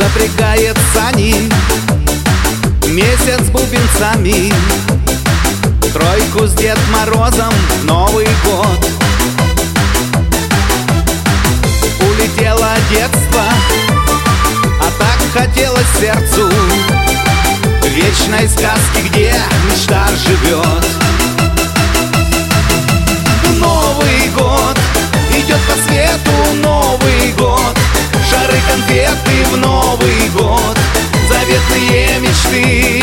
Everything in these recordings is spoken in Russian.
запрягает сани месяц с бубенцами, тройку с Дед Морозом в Новый год. Улетело детство, а так хотелось сердцу вечной сказки, где мечта живет. Новый год идет по свету, Новый год, шары, конфеты в Новый год, заветные мечты.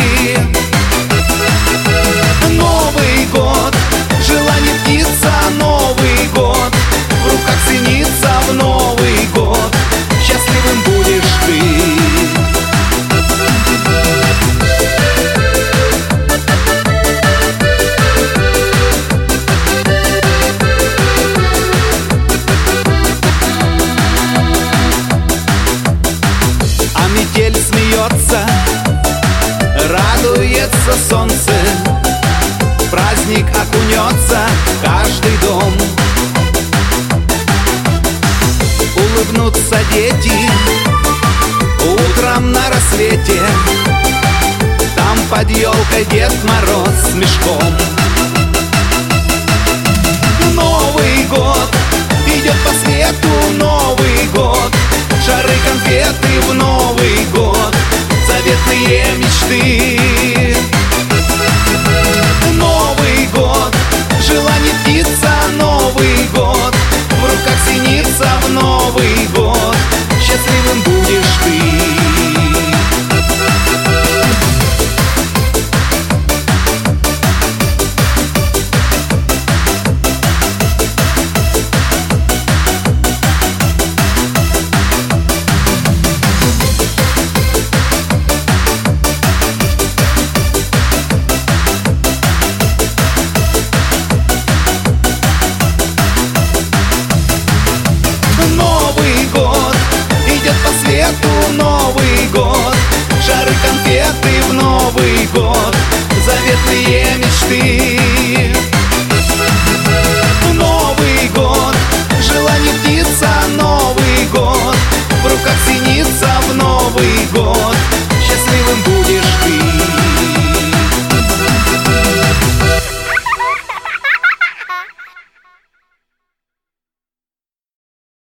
Новый год, желание птица, Новый год, в руках синица в Новый год, счастливым будешь ты. Метель смеется, радуется солнце, в праздник окунется каждый дом. Улыбнутся дети утром на рассвете, там под елкой Дед Мороз с мешком. Новый год идет по свету, Новый год, шары, конфеты в Новый год, заветные мечты. Новый год, желание птица, Новый год, в руках синица в Новый год, счастливым будешь ты. Новый год, шары, конфеты в Новый год, заветные мечты.